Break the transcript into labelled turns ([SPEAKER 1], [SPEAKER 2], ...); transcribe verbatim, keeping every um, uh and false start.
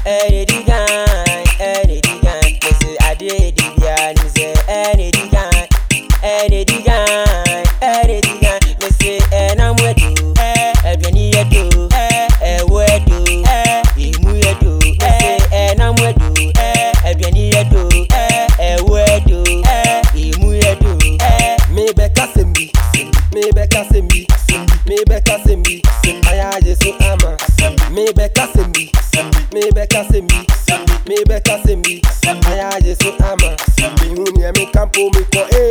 [SPEAKER 1] any digan, any digan. They say I did digan, me say any digan, any digan, any digan. Me say and I'm with you, eh, any do, eh, where do, eh, imu do. Me say and I'm with you, eh, any do, eh, where do, eh, imu do, eh.
[SPEAKER 2] Me beka sembi, me beka sembi, me beka sembi, aya Jesu ama. Me beka sembi, me beka sembi, me beka sembi, aya Jesu ama. Me huni me campo me ko